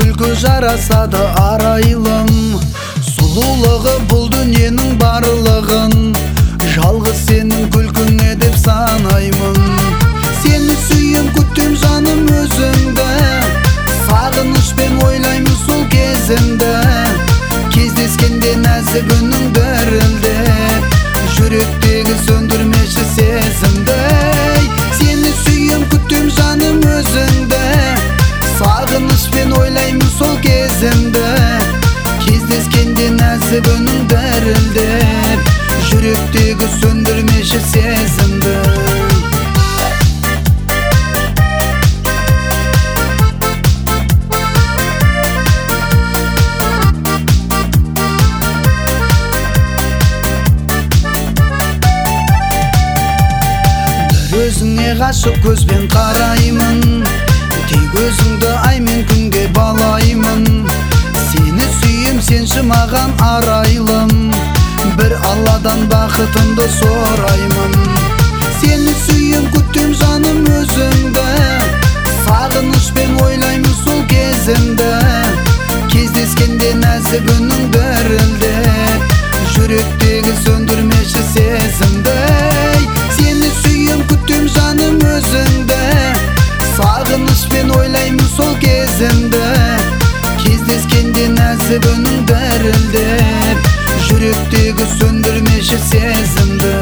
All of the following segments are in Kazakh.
күлкі жарасады арайлым. Сұлулығы бұл дүниенің барлығын, жалғыз сенің күлкіңе деп санаймын. Сені сүйем, күтем жаным өзіңді, сағынышпен ойлаймын сол кезімді. Кездескенде нәзік үнің дірілдеп, жүректегі сөндірмеші сезімді. Сені сүйем, күтем жаным өзіңді, сағынышпен ойлаймын сол кезімді. Кездескенде нәзік үнің дірілдеп, жүректегі сөндірмеші сезімді. Өзіңе ғашық көзбен қараймын, тек өзіңді ай мен күнге балаймын. Сені сүйем, сенші маған арайлым, бір Алладан бақытымды сораймын. Сені сүйем, күтем жаным өзіңді, сағынышпен ойлаймын сол кезімді. Кездескенде нәзік үнің дірілдеп, жүректегі сөндірмеші сезімді. Сені сүйем, күтем жаным өзіңді, сағынышпен ойлаймын сол кезімді. Кездескенде нәзік үнің дірілдеп, жүректегі сөндірмеші сезімді.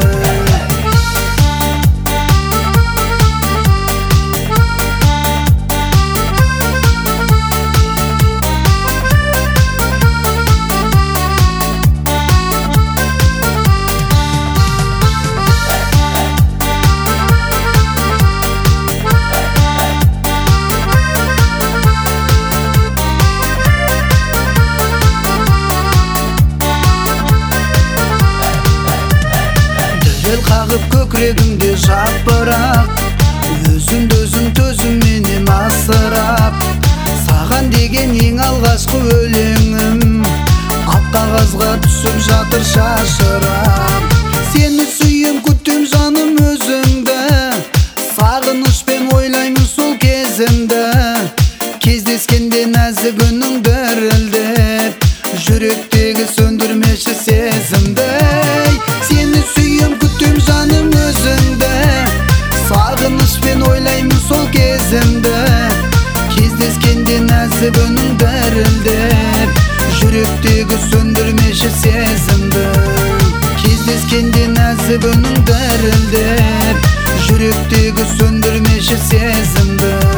Қағып көкірегімде жапырақ, өзіңді өзің төзімменен асырап. Саған деген ең алғашқы өлеңім ақ қағазға түсіп жатыр шашырап. Сені сүйем, күтем жаным өзіңді, сағынышпен ойлаймын сол кезімді. Кездескенде нәзік үнің дірілдеп, жүректегі сөндірмеші сезімді. Сені сүйем, күтем жаным өзіңді, сағынышпен ойлаймын сол кезімді. Кездескенде нәзік үнің дірілдеп, жүректегі сөндірмеші сезімді. Кездескенде нәзік үнің дірілдеп, жүректегі сөндірмеші сезімді.